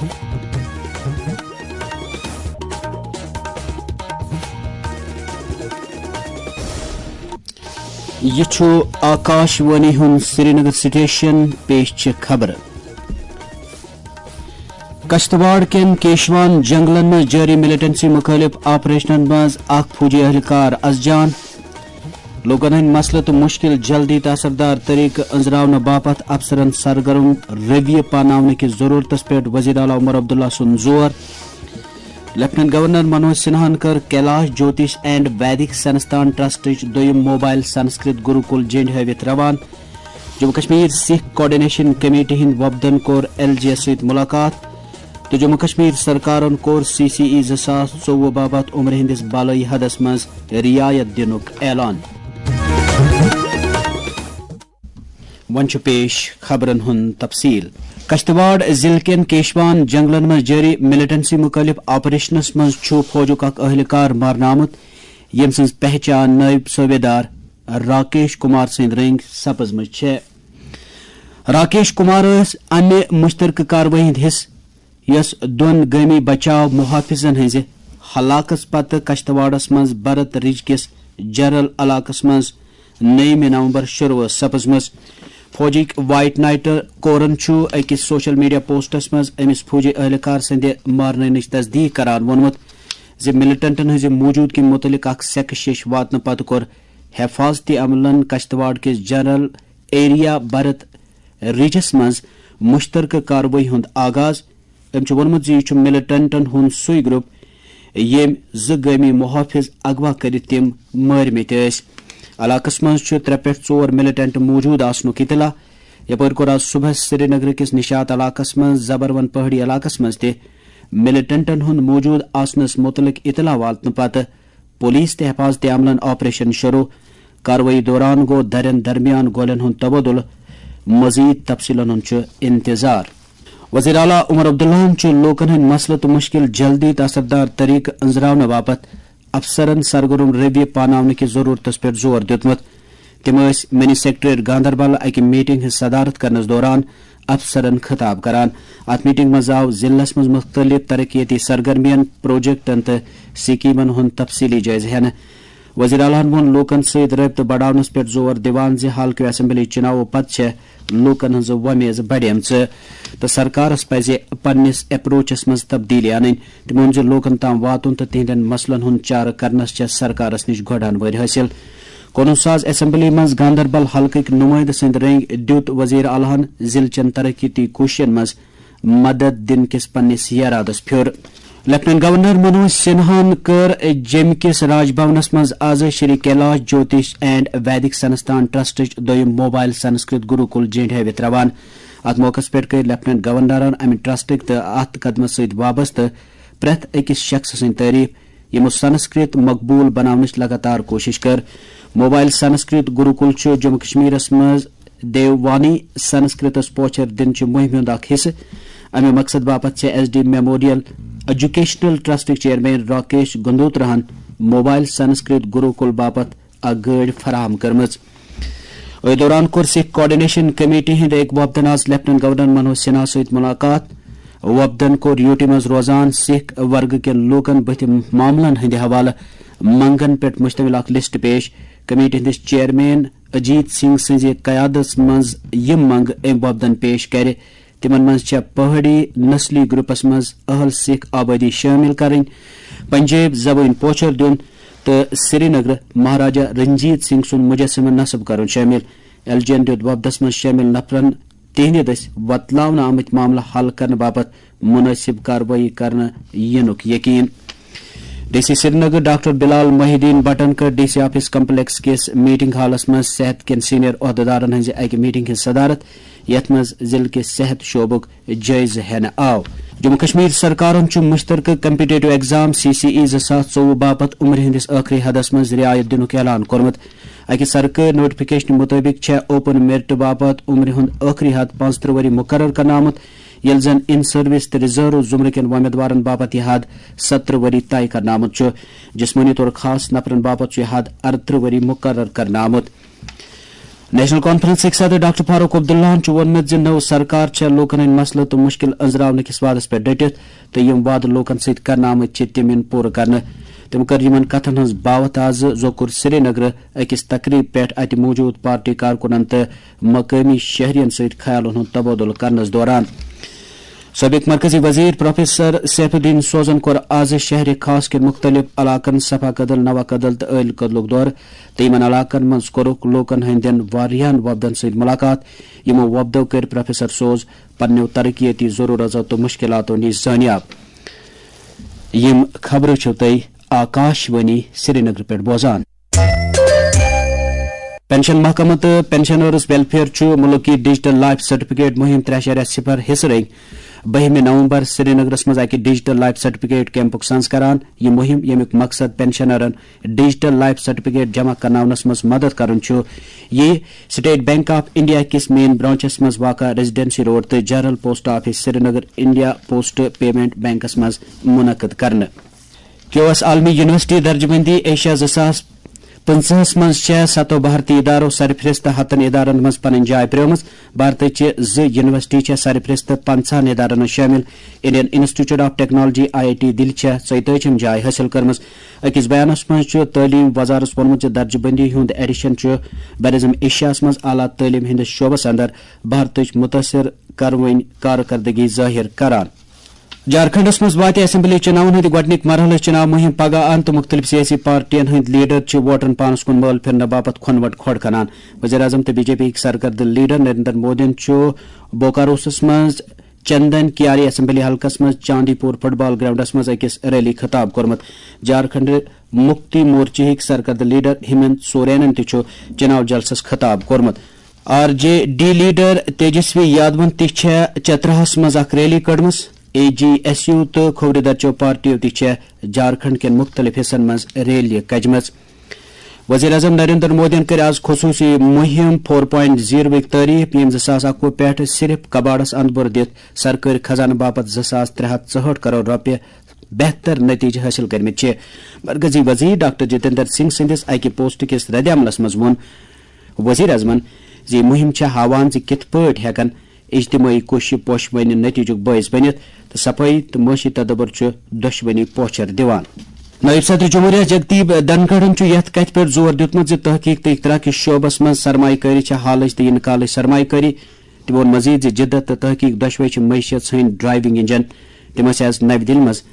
یہ چھو آکاش وانی ہن سری نگر سٹیشن پیش خبر کشتواڑ کین کیشوان جنگلن میں جاری ملیٹنسی مخالف آپریشنن مز اخ فوجی اہلکار از جان لوکن ہند مسلہ تو مشکل جلدی تو اثردار طریقہ انزراؤن باپت افسرن سرگرم رویہ پاناؤن کی ضرورت پہ وزیر اعلی عمر عبداللہ سن زور لیفٹنٹ گورنر منوج سنہان کر کیلاش جوتش اینڈ ویدک سنستان ٹرسٹچ دویم موبائل سنسکرت گروکل جینڈ ہاوت روان جموں کشمیر سکھ کوآرڈینیشن کمیٹی ہند وفدن کور ایل جی ایس ست ملاقات تو جموں کشمیر سرکارن کور سی سی ای 2024 باپت عمر ہندس بالائی حدس مز رعایت دنک اعلان ونچ پیش خبرن ہن تفصیل کشتواڑ ضلع کین کیشوان جنگلن مز جاری ملیٹنسی مخالف آپریشنس مز چھ فوجک اخ اہلکار مارنہ آمت یم سن پہچان نائب صوبیدار راکیش کمار سند رنگ سپزم راکیش کمار امہ مشترکہ کاروٲیی ہند حصہ یس دون گامی بچاؤ محافظن ہز ہلاکس پتہ کشتواڑس مز برت رج کس جرل علاقس مز 9 نومبر شروع سپزم فوجک وائٹ نائٹ کورن اکس سوشل میڈیا پوسٹس مز امس فوجی اہلکار سند مارن نش تصدیق کران وونمت زِ ملٹنٹن ہز موجودگی متعلق اخ سیکہ شیش واتنہ پتہ کور حفاظتی عملن کشتواڑ کس جنرل ایریا برت ریجس مز مشترکہ کاروٲیی ہند آغاز ام وونمت یہ ملٹنٹن ہند سُے گروپ یم زگامی محافظ اغوا کرت تم مارمت علاقس مز 3 پٮ۪ٹھ 4 ملٹنٹ موجود آسنک اطلاع یپر کور آج صبح سری نگر کس نشات علاقس مز زبرون پہاڑی علاقس مز تہ ملٹنٹن ہند موجود آسنس متعلق اطلاع واتنہ پتہ پولیس تہ حفاظتی عملن آپریشن شروع کاروٲیی دوران گو درین درمیان گولین ہند تبادل مزید تفصیلن ہند انتظار وزیر اعلی عمر عبداللہ لوکن ہند مسلہ تو مشکل جلدی تو اثردار طریقہ انزراؤن باپت افسرن سرگرم رویہ پاناؤن کی ضرورت پہ زور دتمت تم منی سیکٹریٹ گاندربل اکہ میٹنگ ہز صدارت کرنس دوران افسرن خطاب کران ات میٹنگ مز آو ضلعس مز مختلف ترقیتی سرگرمین پروجیکٹن تو سکیمن ہند تفصیلی جائزہ ہینہ وزیر اعلیٰ وون لوکن ست رابطہ بڑھاونس پہ زور دیوان زِ حالکہ اسمبلی چناو پتہ لوکن ہز ومیز بڑھیمژ تو سرکارس پزِ پننس اپروچس مز تبدیلی انن تمو وون زِ لوکن تام واتن تو تہندین مسلن ہند چارہ کرنس سرکارس نش گۄڈان وٲرۍ حٲصِل قونوٗن ساز اسمبلی مز گاندربل حلقٕکۍ نمائندٕ سٕنٛدۍ رنگۍ دیُت وزیر اعلیٰ ہن ضلع چین ترقیتی کوششن مز مدد دن کس پننس یرادس پھیور لیفٹنٹ گورنر منوج سنہان کر جیٚمہِ کس راج بھونس مز آز شری کیلاش جوتش اینڈ ویدک سنستان ٹرسٹچ دویم موبائل سنسکرت گروکل جینڈ ہاوت روان ات موقع پہ کر لیفٹنٹ گورنرن امہ ٹرسٹک تو ات قدمس ست وابستہ پریت اکس شخص سن تعریف یمو سنسکرت مقبول بناونچ لگاتار کوشش کر موبائل سنسکرت گروکل جموں کشمیرس مز دیووانی سنسکرتس پوچھر دن مہم ہند اخ حصہ امہ مقصد باپت ایس ڈی میموریل ایجوکیشنل ٹرسٹک چیئرمین راکیش گندوترہن موبائل سنسکرت گروکل باپت اخ گاڑی فراہم کرمز اس دوران کور سکھ کوآرڈینیشن کمیٹی ہند ایک وفدن آز لیفٹنٹ گورنر منوج سنہا ست ملاقات وفدن کور یوٹی مز روزان سکھ ورگ کن لوکن بتھ معاملن ہند حوالہ منگن پہ مشتمل اخ لسٹ پیش کمیٹی ہندس چیئرمین اجیت سنگھ سز قیادت مز یم منگ ام وفدن پیش کر تمن مز پہاڑی نسلی گروپس مز اہل سکھ آبادی شامل کریں پنجاب زبان پوچھر دن تو سری نگر مہاراجہ رنجیت سنگھ سن مجسمہ نصب کرن شامل ایل جی این دیت وفدس مز شامل نفرن تہند دس وتلاون آمت معاملہ حل کرنے باپت مناسب کاروٲیی کرنے ینک یقین D C Srinagar doctor Bilal Mohiuddin بٹن کر ڈی سی آفس کمپلیکس کس میٹنگ ہالس مز صحت کن سینئر عہدیدارن ہز اکہ میٹنگ ہز صدارت یت مز ضلع کے صحت شعبک جائزہ ہینہ آو جموں کشمیر سرکارن مشترکہ کمپیٹیٹو ایگزام سی سی ای 2024 باپت عمر ہندس آخری حدس مز رعایت دنک اعلان کورمت اکہ سرکاری نوٹیفکیشن مطابق عوپن میرٹ باپت عمر ہند آخری حد 35 وری مقرر کرنا آمت یل زن ان سروس تو ریزرو زمرہ کن امیدوارن باپت یہ حد 17 وری طے کرنا آمت جسمانی طور خاص نفرن باپت یہ حد 38 وری مقرر کرنا آمت نیشنل کانفرنس صدر ڈاکٹر فاروق عبداللہ وونمت نو سرکار لوکن ہند مسلہ تو مشکل انزراون کس وعدس پہ ڈٹت تو یم وعد لوکن ست کرنا آمت تم ان پور کرنے تم کر یمن کتن ہز باوت آز زوکر سری نگر اکس تقریب پہ ات موجود پارٹی کارکنن تو مقامی شہرین ست خیالن ہند تبادل کرنس دوران سابق مرکزی وزیر پروفیسر سیف الدین سوزن کور آز شہر خاص کے مختلف علاقن صفا کدل نوا کدل تو عل کدلک دور تو ان علاقن مز کورک لوکن ہندین واریاہن وفدن ست ملاقات یمو وفدو کر پروفیسر سوز پنو ترقیتی ضرورتو تو مشکلاتو نش زانیاب یم خبر چھو تھی آکاش وانی سری نگر پہ بوزان پینشن محکمہ تو پینشنرز ویلفیئر ملکی ڈیجیٹل لائف سرٹیفکیٹ مہم 3.0 حصہ رنگ 12 نومبر سری نگرس مز اکہ ڈیجیٹل لائف سرٹیفکیٹ کیمپک سنز کران یہ مہم یمیک مقصد پینشنرن ڈیجیٹل لائف سرٹیفکیٹ جمع کرناونس مز مدد کرن یہ سٹیٹ بینک آف انڈیا کس مین برانچس مز واقع ریزیڈنسی روڈ تو general post office Srinagar India post payment بینکس مز منعقد کرنے کیوس عالمی یونیورسٹی درجہ بندی ایشیا 2015 مز 7 بھارتی اداروں سرفرست 7 ادارن مز پن جائے پریمز بھارت چہ 2 یونیورسٹی سرفرست 50 ادارن شامل Indian Institute of Technology IIT دل 34 جائے حاصل کرمز اکس بیانس مز تعلیم وزارت وونمت درجہ بندی ہند ایڈیشن بنظم ایشیا مز اعلی تعلیم ہندس شعبس اندر بھارت متاثر کرون کارکردگی ظاہر کران جھارکھنڈس مز وات اسمبلی چناون ہند گۄڈنیک مرحلہ چناو مہم پگہ ان تو مختلف سیاسی پارٹین ہند لیڈر ووٹرن پانس کن مول پھرنے باپت کھنوٹ کھڑ کران وزیر اعظم تو بی جے پی سرکردہ لیڈر نریندر مودی بوکاروسس مز چندن کیاری اسمبلی حلقس مز چاندی پور فٹ بال گراؤنڈس مز اکس ریلی خطاب کورمت جھارکھنڈ مکتی مورچہ سرکردہ لیڈر ہیمنت سورینن تہ چناو جلسس خطاب کورمت RJD لیڈر تیجسوی یادون تہ چتراہس مز اخ ریلی کڑمس AGSU تو کھوور درچو پارٹیو تہ جھارکھنڈ کن مختلف حصن مز ریلی کجمز وزیر اعظم نریندر مودی کر آز خصوصی مہم 4.0 تعریف یم 2021 پہ صرف کباڑس اندبر دت سرکاری خزانہ باپت 2364 کروڑ روپیہ بہتر نتیجہ حاصل کرمت مرکزی وزیر ڈاکٹر جتیندر سنگھ سندس اکہ پوسٹ کس رد عملس مز وون وزیر اعظمن زی مہم ہاوان کت پا ہیکن اجتماعی کوشش پوشوانی نتیجک باعث بنت تو صفائی تو معاشی تدبر دشوانی پوچھر دیوان نائب صدر جمہوریہ جگدیپ دھنکھڑن یتھ کت پہ زور دیتمت تحقیق تو اختراع کس شعبس مز سرمایہ کاری حالچ تو انکالچ سرمایہ کاری تم وون مزید جدت تو تحقیق دشوے معیشت ہند ڈرائیونگ انجن تم آز نو دل مز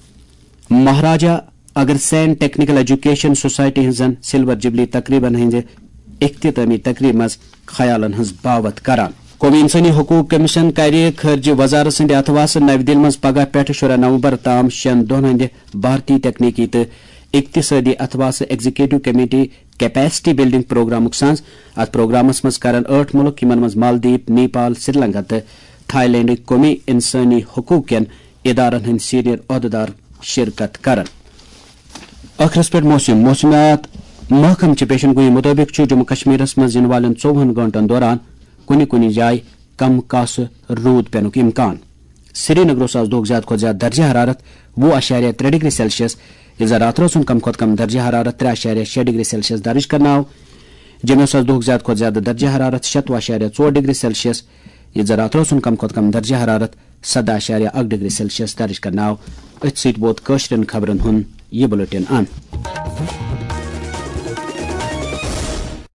Maharaja Agrasen technical education society ہزن سلور جبلی تقریبن ہند اختتامی تقریب مز خیالن ہز باوت کران قومی انسانی حقوق کمیشن کر خارجہ وزارت سند اتواس نو دل مز پگہ پہ 16 نومبر تام 6 دہن ہند بھارتی تکنیکی تو اقتصادی اتواس ایگزیکٹو کمیٹی کیپیسٹی بلڈنگ پروگرامک سانز ات پروگرامس مز کرن 8 ملک یمن مز مالدیپ نیپال سری لنکا تو تھائی لینڈ قومی انسانی حقوق کین ادارن ہند سینئر عہدیدار شرکت کرن آخرس پہ موسمیات محکم چہ پیشن گوئی مطابق جموں کشمیر مز ان والن 24 گھنٹن دوران کنی جائے کم کاس رود پینک امکان سری نگر آز دہ زیادہ کھت زیادہ درجہ حرارت 20.3 ڈگری سیلسیس یل رات روزن کم کھت کم درجہ حرارت 3.6 ڈگری سیلسیس درج کرنا جموں آز دہ زیادہ کھت زیادہ درجہ حرارت 26.4 ڈگری سیلسیس یل رات روزن کم کھت کم درجہ حرارت 17.1 ڈگری سیلسیس درج کرنا ات ست ووت خبرن ہند یہ بلٹن ان